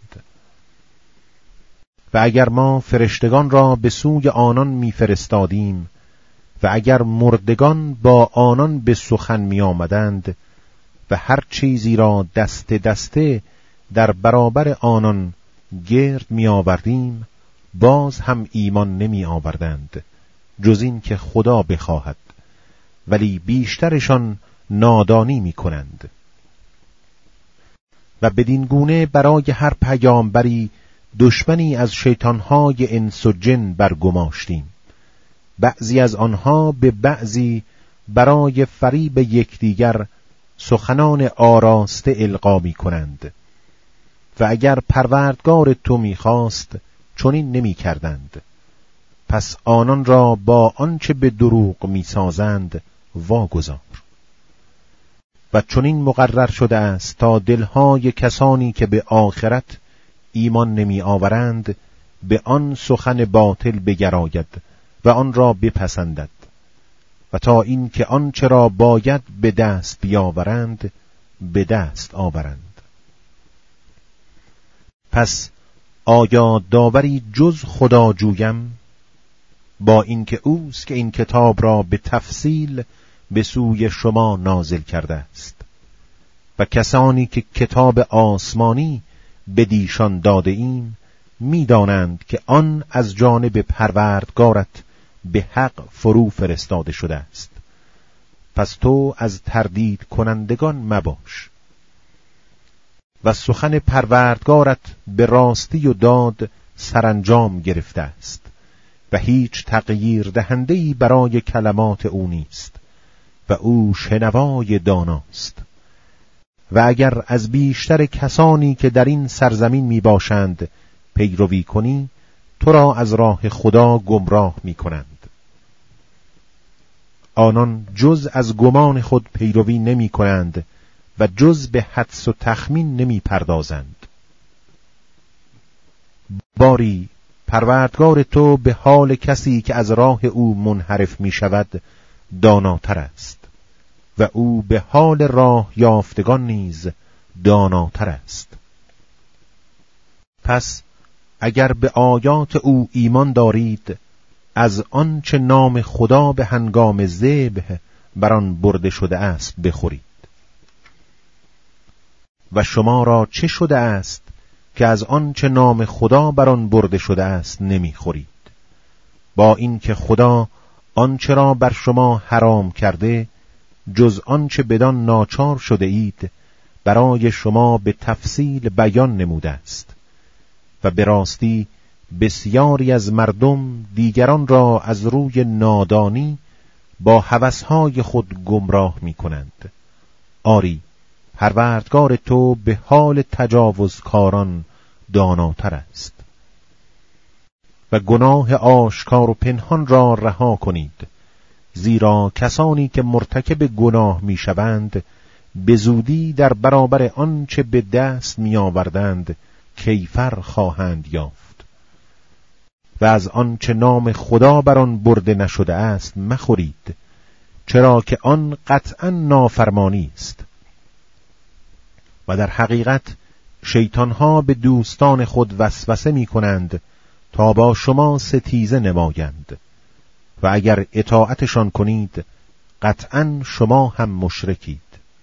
و اگر ما فرشتگان را به سوی آنان می فرستادیم و اگر مردگان با آنان به سخن می آمدند و هر چیزی را دسته دسته در برابر آنان گرد می آوردیم باز هم ایمان نمی آوردند جز این که خدا بخواهد، ولی بیشترشان نادانی می کنند. و بدین گونه برای هر پیامبری دشمنی از شیطانهای انس و جن برگماشتیم. بعضی از آنها به بعضی برای فریب یکدیگر سخنان آراسته القا می کنند و اگر پروردگار تو می خواست چنین نمی کردند. پس آنان را با آنچه به دروغ می سازند واگذار. و چنین مقرر شده است تا دلهای کسانی که به آخرت ایمان نمی آورند به آن سخن باطل بگراید و آن را بپسندد و تا این که آنچه را باید به دست بیاورند به دست آورند. پس آیا داوری جز خدا جویم؟ با اینکه اوست که این کتاب را به تفصیل به سوی شما نازل کرده است و کسانی که کتاب آسمانی بدیشان داده ایم می‌دانند که آن از جانب پروردگارت به حق فرو فرستاده شده است. پس تو از تردید کنندگان مباش. و سخن پروردگارت به راستی و داد سرانجام گرفته است و هیچ تغییر دهنده‌ای برای کلمات او نیست و او شنوای داناست. و اگر از بیشتر کسانی که در این سرزمین می باشند پیروی کنی تو را از راه خدا گمراه می کنند. آنان جز از گمان خود پیروی نمی کنند و جز به حدس و تخمین نمی پردازند. باری پروردگار تو به حال کسی که از راه او منحرف می شود داناتر است و او به حال راه یافتگان نیز داناتر است. پس اگر به آیات او ایمان دارید، از آنچه نام خدا به هنگام ذبح بر آن برده شده است بخورید. و شما را چه شده است که از آنچه نام خدا بر آن برده شده است نمیخورید؟ با این که خدا آنچه را بر شما حرام کرده، جز آنچه بدان ناچار شده اید، برای شما به تفصیل بیان نموده است. و به راستی بسیاری از مردم دیگران را از روی نادانی با هوسهای خود گمراه می کنند. آری، پروردگار تو به حال تجاوزکاران داناتر است. و گناه آشکار و پنهان را رها کنید، زیرا کسانی که مرتکب گناه می شوند به زودی در برابر آنچه به دست می آوردند کیفر خواهند یافت. و از آنچه نام خدا بر آن برده نشده است مخورید، چرا که آن قطعا نافرمانی است. و در حقیقت شیطانها به دوستان خود وسوسه می کنند تا با شما ستیزه نمایند، و اگر اطاعتشان کنید قطعا شما هم مشرکید.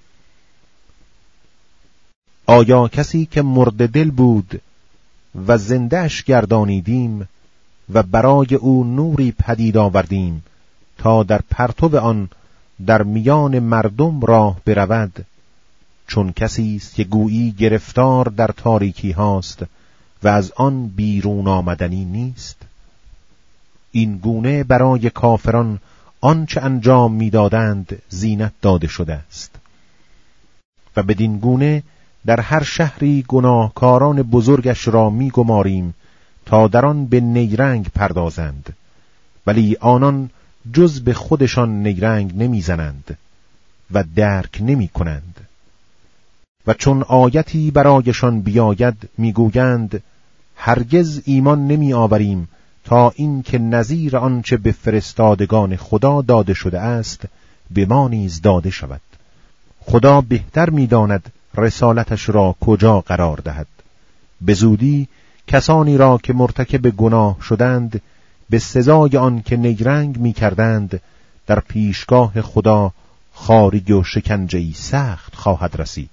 آیا کسی که مرده دل بود و زنده‌اش گردانیدیم و برای او نوری پدید آوردیم تا در پرتو آن در میان مردم راه برود، چون کسی است که گویی گرفتار در تاریکی هاست و از آن بیرون آمدنی نیست؟ این گونه برای کافران آنچه انجام می‌دادند زینت داده شده است. و بدین گونه در هر شهری گناهکاران بزرگش را می‌گماریم تا در آن به نیرنگ پردازند، ولی آنان جز به خودشان نیرنگ نمی‌زنند و درک نمی‌کنند. و چون آیتی برایشان بیاید میگویند هرگز ایمان نمی آوریم تا این که نظیر آنچه به فرستادگان خدا داده شده است به ما نیز داده شود. خدا بهتر می‌داند رسالتش را کجا قرار دهد. به زودی کسانی را که مرتکب گناه شدند به سزای آن که نیرنگ می‌کردند در پیشگاه خدا خاری و شکنجه‌ای سخت خواهد رسید.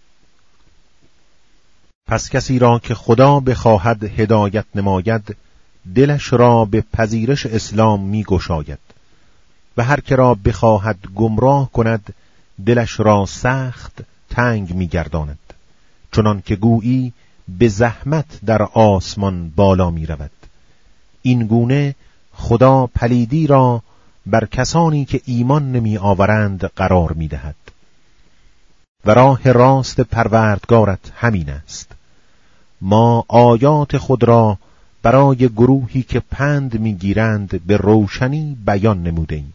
پس کسی را که خدا بخواهد هدایت نماید، دلش را به پذیرش اسلام می گشاید، و هر که را بخواهد گمراه کند دلش را سخت تنگ می گرداند، چنان که گویی به زحمت در آسمان بالا می رود. این گونه خدا پلیدی را بر کسانی که ایمان نمی آورند قرار می دهد. و راه راست پروردگارت همین است. ما آیات خود را برای گروهی که پند میگیرند به روشنی بیان نموده ایم.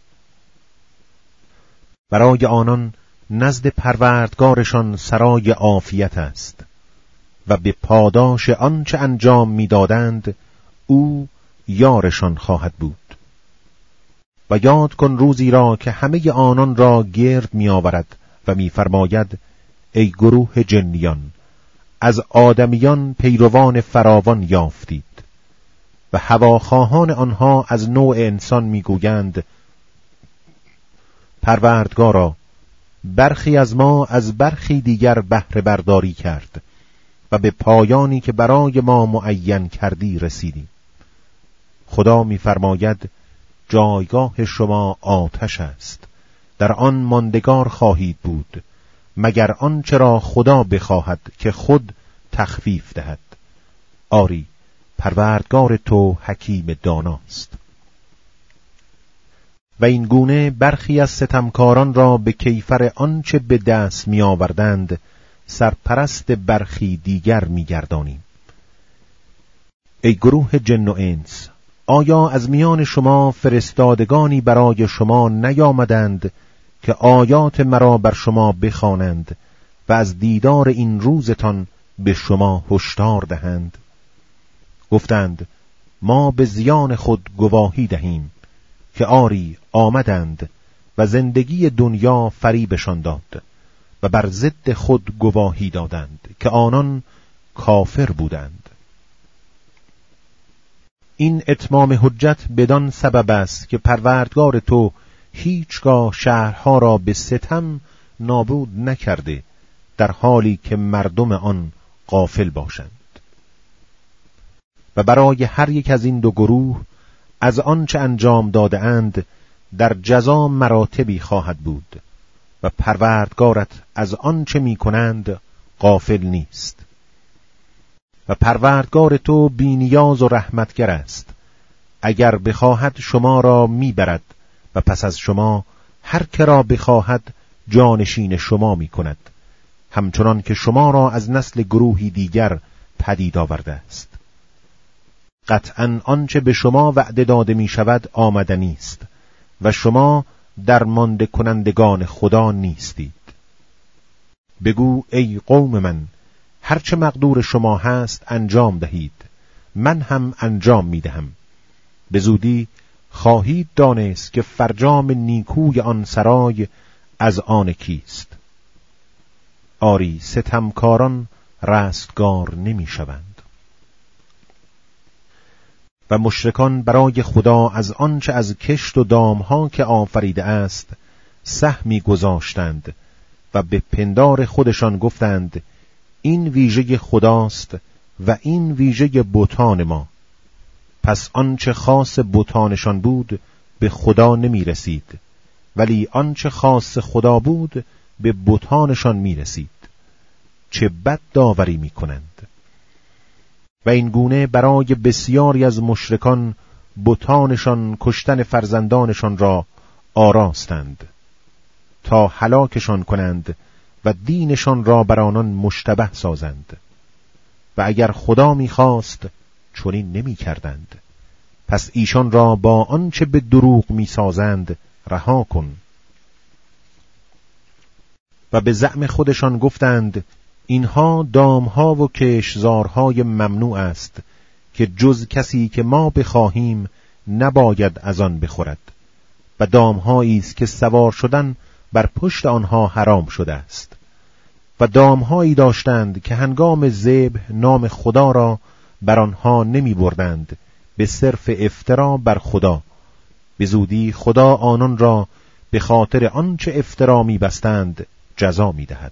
برای آنان نزد پروردگارشان سرای عافیت است و به پاداش آنچه انجام میدادند او یارشان خواهد بود. و یاد کن روزی را که همه آنان را گرد میآورد و میفرماید ای گروه جنیان، از آدمیان پیروان فراوان یافتید. و هواخواهان آنها از نوع انسان میگویند پروردگارا، برخی از ما از برخی دیگر بهره برداری کرد و به پایانی که برای ما معین کردی رسیدیم. خدا میفرماید جایگاه شما آتش است، در آن ماندگار خواهید بود، مگر آنچه را خدا بخواهد که خود تخفیف دهد. آری، پروردگار تو حکیم داناست. و این گونه برخی از ستمکاران را به کیفر آنچه به دست می آوردند سرپرست برخی دیگر می گردانیم. ای گروه جن و انس، آیا از میان شما فرستادگانی برای شما نیامدند که آیات مرا بر شما بخوانند و از دیدار این روزتان به شما هشدار دهند؟ گفتند ما به زیان خود گواهی دهیم که آری آمدند و زندگی دنیا فریبشان داد و بر ضد خود گواهی دادند که آنان کافر بودند. این اتمام حجت بدان سبب است که پروردگار تو هیچگاه شهرها را به ستم نابود نکرده، در حالی که مردم آن غافل باشند. و برای هر یک از این دو گروه از آنچه انجام داده اند در جزا مراتبی خواهد بود و پروردگارت از آنچه می کنند غافل نیست. و پروردگار تو بی‌نیاز و رحمتگر است. اگر بخواهد شما را میبرد و پس از شما هر که را بخواهد جانشین شما می کند، همچنان که شما را از نسل گروهی دیگر پدید آورده است. قطعاً آنچه به شما وعده داده می شود آمدنی است و شما درمانده کنندگان خدا نیستید. بگو ای قوم من، هرچه مقدور شما هست انجام دهید، من هم انجام می دهم. به زودی خواهید دانست که فرجام نیکوی آن سرای از آن کیست. آری ستمکاران رستگار نمی شوند. و مشرکان برای خدا از آنچه از کشت و دامها که آفریده است سهمی گذاشتند و به پندار خودشان گفتند این ویژه خداست و این ویژه بتان ما. پس آنچه خاص بتانشان بود به خدا نمی رسید، ولی آنچه خاص خدا بود به بتانشان می رسید. چه بد داوری می کنند. و این گونه برای بسیاری از مشرکان بتانشان کشتن فرزندانشان را آراستند تا هلاکشان کنند و دینشان را بر آنان مشتبه سازند. و اگر خدا می‌خواست چنین نمی‌کردند. پس ایشان را با آنچه به دروغ می‌سازند رها کن. و به زعم خودشان گفتند اینها دامها و کشزارهای ممنوع است که جز کسی که ما بخواهیم نباید از آن بخورد، و دامهایی است که سوار شدن بر پشت آنها حرام شده است. و دامهایی داشتند که هنگام ذبح نام خدا را بر آنها نمی بردند به صرف افترا بر خدا. به زودی خدا آنان را به خاطر آنچه افترا می بستند جزا می دهد.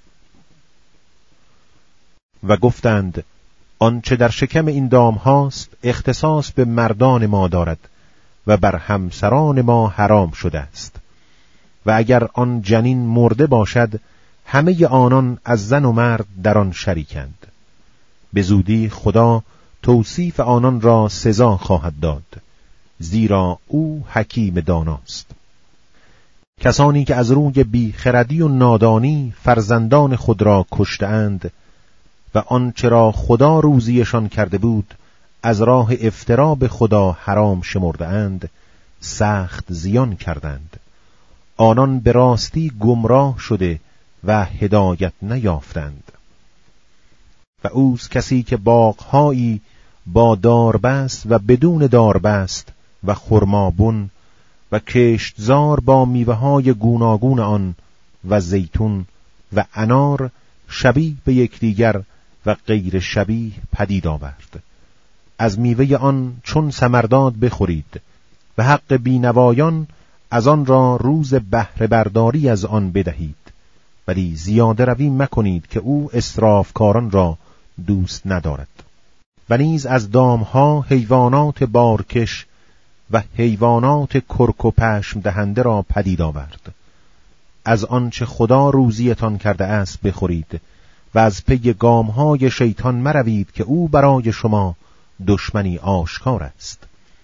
و گفتند آنچه در شکم این دام هاست اختصاص به مردان ما دارد و بر همسران ما حرام شده است. و اگر آن جنین مرده باشد همه آنان از زن و مرد در آن شریکند. به زودی خدا توصیف آنان را سزا خواهد داد، زیرا او حکیم داناست. کسانی که از روی بیخردی و نادانی فرزندان خود را کشته‌اند و آنچه را خدا روزیشان کرده بود از راه افترا به خدا حرام شمرده‌اند، سخت زیان کردند. آنان به راستی گمراه شده و هدایت نیافتند. و اوست کسی که باغ‌هایی با داربست و بدون داربست و خرمابون و کشتزار با میوه‌های گوناگون آن و زیتون و انار شبیه به یکدیگر و غیر شبیه پدید آورد. از میوه آن چون ثمرداد بخورید و حق بینوایان از آن را روز بهره برداری از آن بدهید، ولی زیاده روی مکنید که او اسرافکاران را دوست ندارد. و نیز از دامها حیوانات بارکش و حیوانات کرک و پشم دهنده را پدید آورد. از آنچه خدا روزیتان کرده است بخورید و از پی گامهای شیطان مروید که او برای شما دشمنی آشکار است.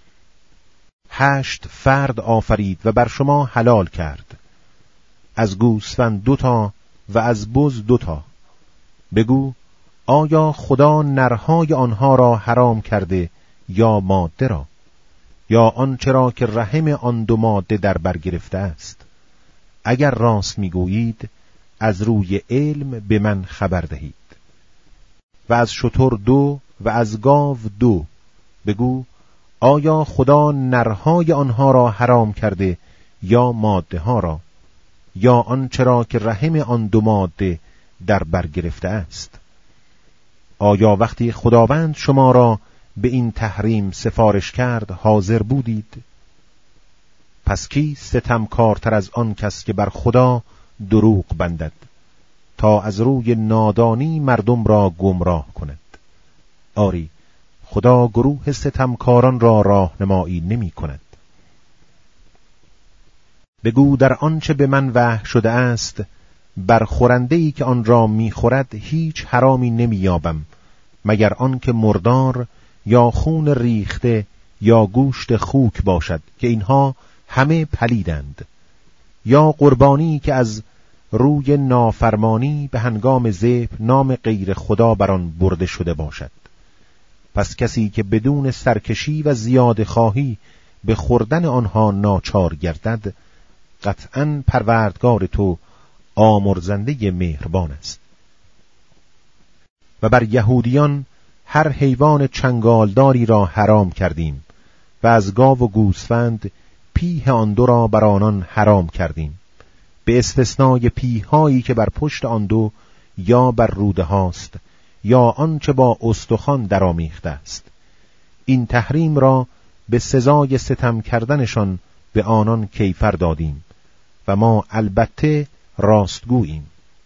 8 فرد آفرید و بر شما حلال کرد، از گوسفند 2 تا و از بز 2 تا. بگو آیا خدا نرهای آنها را حرام کرده یا ماده را، یا آنچه را که رحم آن 2 ماده در بر گرفته است؟ اگر راست میگویید از روی علم به من خبر دهید. و از شتر 2 و از گاو 2. بگو آیا خدا نرهای آنها را حرام کرده یا ماده ها را، یا آنچه را که رحم آن دو ماده در بر گرفته است؟ آیا وقتی خداوند شما را به این تحریم سفارش کرد حاضر بودید؟ پس کی ستمکارتر از آن کس که بر خدا دروغ بندد تا از روی نادانی مردم را گمراه کند؟ آری، خدا گروه ستمکاران را راهنمایی نمی کند. بگو در آنچه به من وحی شده است، بر خورنده‌ای که آن را می‌خورد هیچ حرامی نمی‌یابم مگر آن که مردار یا خون ریخته یا گوشت خوک باشد که اینها همه پلیدند، یا قربانی که از روی نافرمانی به هنگام ذبح نام غیر خدا بر آن برده شده باشد. پس کسی که بدون سرکشی و زیاده خواهی به خوردن آنها ناچار گردد، قطعاً پروردگار تو آمرزنده مهربان است. و بر یهودیان هر حیوان چنگالداری را حرام کردیم و از گاو و گوسفند پیه آن دو را بر آنان حرام کردیم، به استثنای پیه‌هایی که بر پشت آن دو یا بر روده هاست یا آنچه با استخوان درآمیخته است. این تحریم را به سزای ستم کردنشان به آنان کیفر دادیم و ما البته راستگوییم.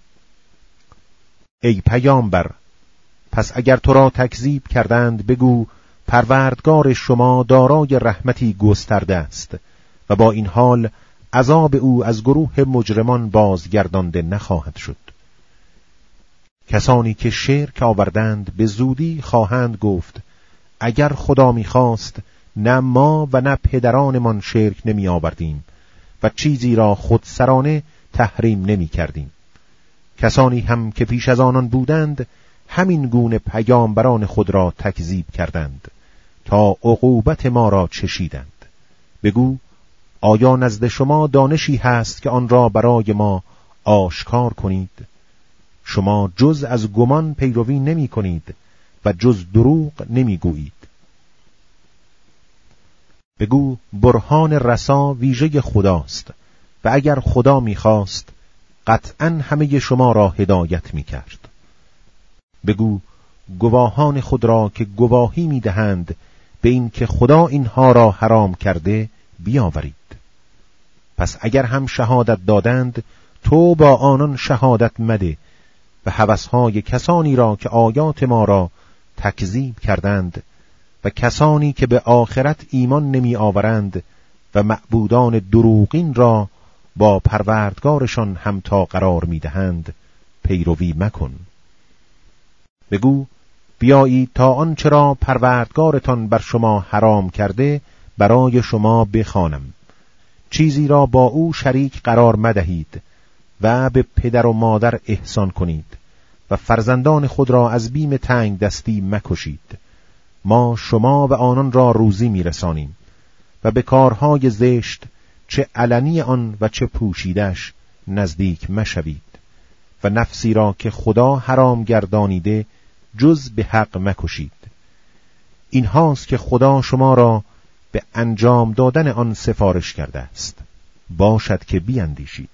ای پیامبر، پس اگر تو را تکذیب کردند بگو پروردگار شما دارای رحمتی گسترده است و با این حال عذاب او از گروه مجرمان بازگردانده نخواهد شد. کسانی که شرک آوردند به زودی خواهند گفت اگر خدا می‌خواست نه ما و نه پدرانمان شرک نمی آوردیم و چیزی را خودسرانه تحریم نمی کردیم. کسانی هم که پیش از آنان بودند همین گونه پیامبران خود را تکذیب کردند تا عقوبت ما را چشیدند. بگو آیا نزد شما دانشی هست که آن را برای ما آشکار کنید؟ شما جز از گمان پیروی نمی کنید و جز دروغ نمی گویید. بگو برهان رسا ویژه خداست و اگر خدا می‌خواست قطعاً همه شما را هدایت می‌کرد. بگو گواهان خود را که گواهی می‌دهند به این که خدا اینها را حرام کرده بیاورید. پس اگر هم شهادت دادند تو با آنان شهادت مده و هوس‌های کسانی را که آیات ما را تکذیب کردند و کسانی که به آخرت ایمان نمی آورند و معبودان دروغین را با پروردگارشان همتا قرار می دهند پیروی مکن. بگو بیایید تا آنچه را پروردگارتان بر شما حرام کرده برای شما بخوانم. چیزی را با او شریک قرار مدهید و به پدر و مادر احسان کنید و فرزندان خود را از بیم تنگ دستی مکشید. ما شما و آنان را روزی میرسانیم و به کارهای زشت چه علنی آن و چه پوشیدش نزدیک مشوید و نفسی را که خدا حرام گردانیده جز به حق مکشید. این هاست که خدا شما را به انجام دادن آن سفارش کرده است. باشد که بیندیشید.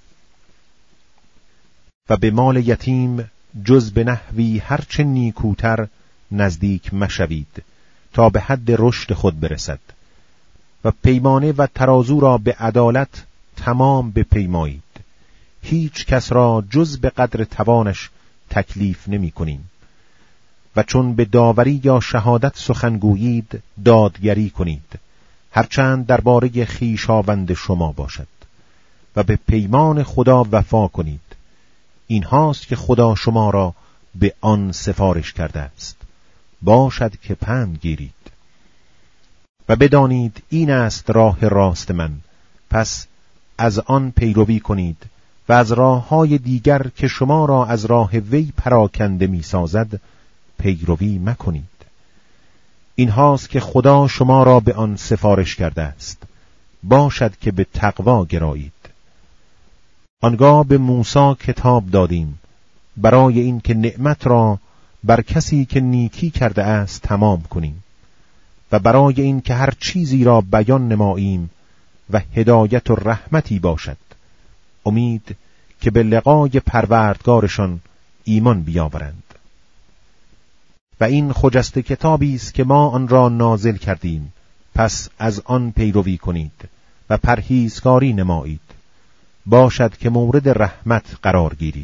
و به مال یتیم جز به نحوی هرچه نیکوتر نزدیک مشوید تا به حد رشد خود برسد و پیمانه و ترازو را به عدالت تمام بپیمایید. هیچ کس را جز به قدر توانش تکلیف نمی کنیم و چون به داوری یا شهادت سخنگویید دادگری کنید، هرچند درباره خویشاوند شما باشد، و به پیمان خدا وفا کنید. این هاست که خدا شما را به آن سفارش کرده است. باشد که پند گیرید. و بدانید این است راه راست من، پس از آن پیروی کنید و از راه‌های دیگر که شما را از راه وی پراکنده می سازد پیروی مکنید. این هاست که خدا شما را به آن سفارش کرده است. باشد که به تقوا گرایید. آنگاه به موسی کتاب دادیم برای این که نعمت را بر کسی که نیکی کرده است تمام کنیم و برای این که هر چیزی را بیان نماییم و هدایت و رحمتی باشد. امید که به لقای پروردگارشان ایمان بیاورند. و این خجسته کتابی است که ما آن را نازل کردیم، پس از آن پیروی کنید و پرهیزکاری نمایید، باشد که مورد رحمت قرار گیرید.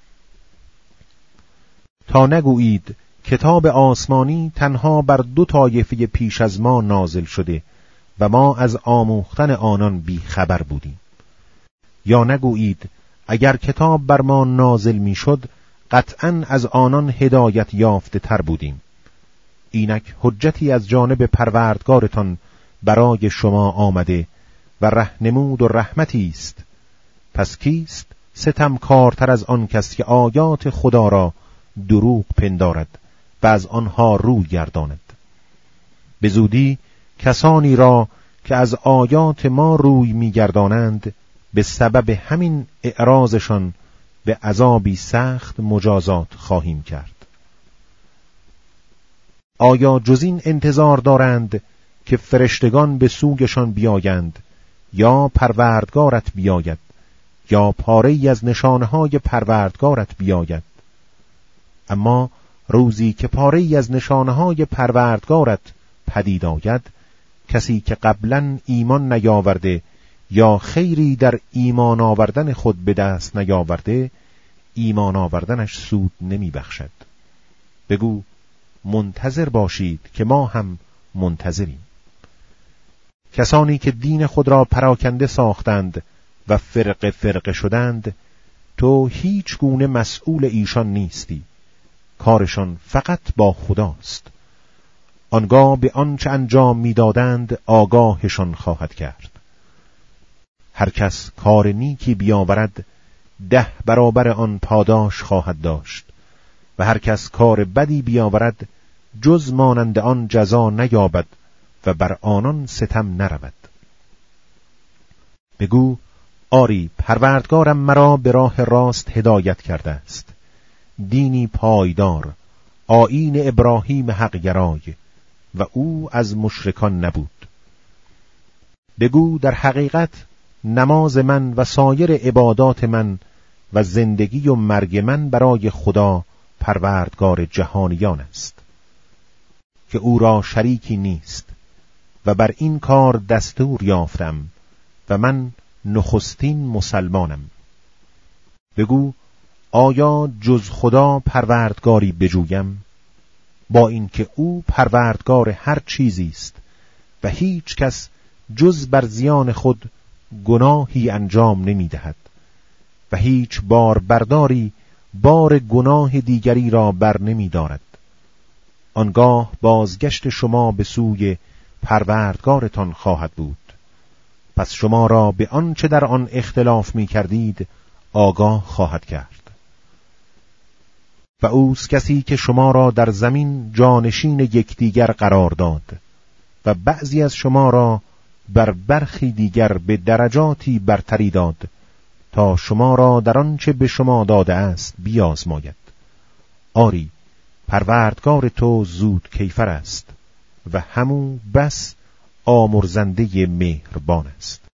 تا نگویید کتاب آسمانی تنها بر 2 طایفه پیش از ما نازل شده و ما از آموختن آنان بی خبر بودیم. یا نگویید اگر کتاب بر ما نازل می شد قطعاً از آنان هدایت یافته تر بودیم. اینک حجتی از جانب پروردگارتان برای شما آمده و رهنمود و رحمتی است. پس کیست ستمکارتر از آن کس که آیات خدا را دروغ پندارد و از آنها روی گرداند؟ به زودی کسانی را که از آیات ما روی می‌گردانند به سبب همین اعراضشان به عذابی سخت مجازات خواهیم کرد. آیا جز این انتظار دارند که فرشتگان به سویشان بیایند یا پروردگارت بیاید یا پاره‌ای از نشانه‌های پروردگارت بیاید؟ اما روزی که پاره‌ای از نشانه‌های پروردگارت پدید آید، کسی که قبلاً ایمان نیاورده یا خیری در ایمان آوردن خود به دست نیاورده، ایمان آوردنش سود نمی بخشد. بگو منتظر باشید که ما هم منتظریم. کسانی که دین خود را پراکنده ساختند و فرقه شدند، تو هیچ گونه مسئول ایشان نیستی. کارشان فقط با خداست. آنگاه به آنچه انجام می‌دادند آگاهشان خواهد کرد. هر کس کار نیکی بیاورد 10 برابر آن پاداش خواهد داشت و هر کس کار بدی بیاورد جز مانند آن جزا نیابد و بر آنان ستم نرود. بگو آری پروردگارم مرا به راه راست هدایت کرده است، دینی پایدار، آیین ابراهیم حق‌گرای، و او از مشرکان نبود. بگو در حقیقت نماز من و سایر عبادات من و زندگی و مرگ من برای خدا پروردگار جهانیان است که او را شریکی نیست و بر این کار دستور یافتم و من نخستین مسلمانم. بگو آیا جز خدا پروردگاری بجویم؟ با اینکه او پروردگار هر چیزی است و هیچ کس جز بر زیان خود گناهی انجام نمی دهد و هیچ بار برداری بار گناه دیگری را بر نمی دارد. آنگاه بازگشت شما به سوی پروردگارتان خواهد بود، پس شما را به آنچه در آن اختلاف می کردید آگاه خواهد کرد. و اوست کسی که شما را در زمین جانشین یکدیگر قرار داد و بعضی از شما را بر برخی دیگر به درجاتی برتری داد تا شما را در آنچه به شما داده است بیازماید. آری پروردگار تو زود کیفر است و همو بس آمرزنده مهربان است.